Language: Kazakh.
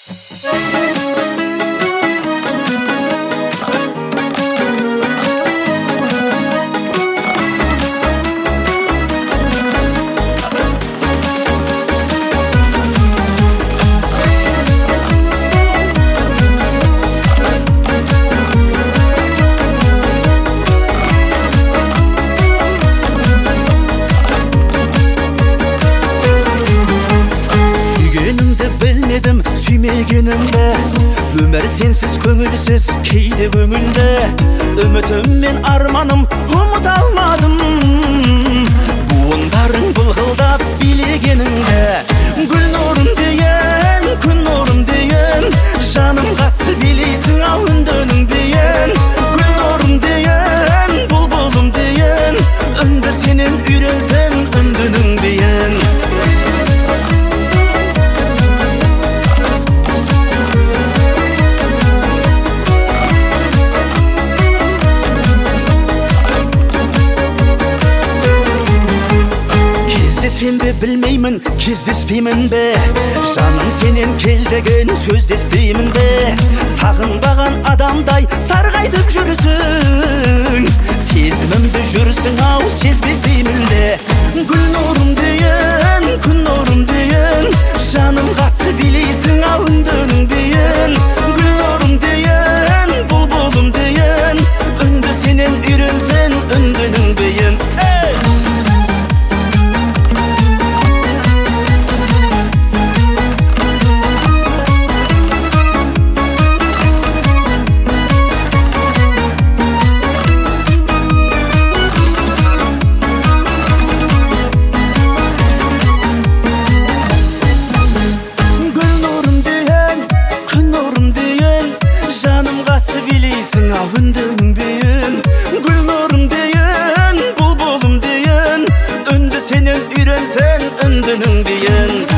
Сүймегенімді өмір сенсіз көңілсіз кейде көңілді үмітім мен арманым ұмыта алмадым буындарың былғылдап билегеніңді гүл нұрым дейін күн нұрым дейін жаным қатты билейсің ау үндінің дейін гүл нұрым дейін бұлбұлым дейін үнді сенен үйренсең үндінің дейін Кездесем бе білмеймін, кездеспеймін бе жаным сенен кел деген сөзді естеймін бе сағынбаған адамдай сарғайтып жүрсің сезімімді жүрсің ау сезбестеймін де гүл нұрым дейін күн нұрым дейін жаным қатты билейсің ау үндінің дейін гүл нұрым дейін бұлбұлым дейін үнді сенен үйренсең үндінің дейін билейсің ау үндінің дейін гүл нұрым дейін бұлбұлым дейін үнді сенен үйренсең үндінің дейін